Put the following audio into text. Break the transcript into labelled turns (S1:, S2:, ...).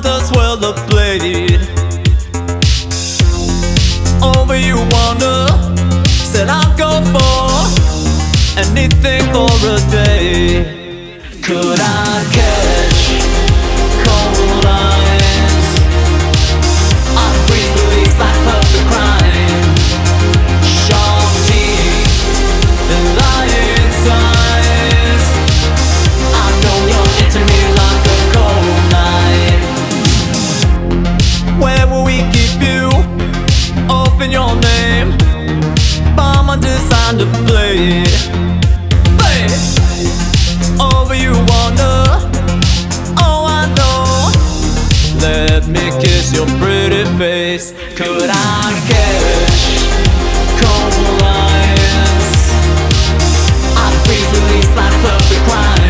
S1: might as well have played. Over you wanna, said I'll go for anything for a day. Could I catch cold eyes? I'd freeze release like perfect crime. Sharp teeth and lion's eyes. I know you're into me like a cold knife. Where will we keep you? Open your name. Bomb undesigned to play. Play. Over you wanna. Oh, I know. Let me kiss your pretty face. Could I catch cold eyes? I'd freeze release like perfect crime.